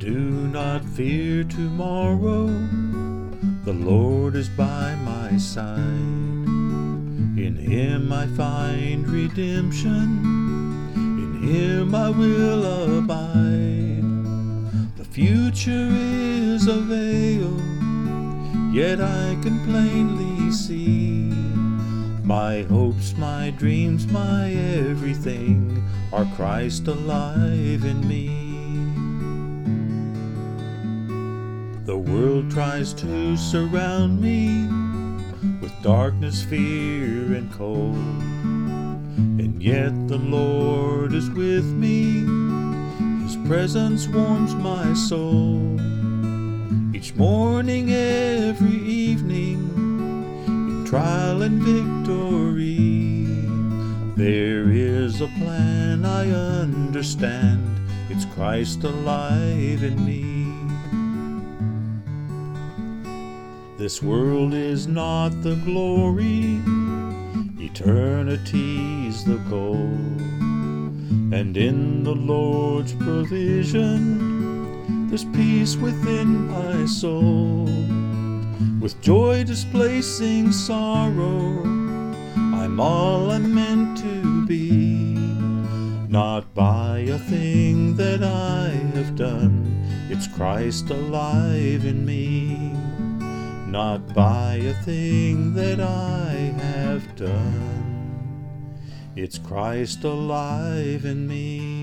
do not fear tomorrow, the Lord is by my side. In Him I find redemption, in Him I will abide. The future is a veil, yet I can plainly see. My hopes, my dreams, my everything are Christ alive in me. The world tries to surround me with darkness, fear, and cold, and yet the Lord is with me. His presence warms my soul. Each morning, every evening, in trial and victory, there is a plan I understand. It's Christ alive in me. This world is not the glory, eternity's the goal. And in the Lord's provision, there's peace within my soul. With joy displacing sorrow, I'm all I'm meant to be. Not by a thing that I have done, it's Christ alive in me. Not by a thing that I have done, it's Christ alive in me.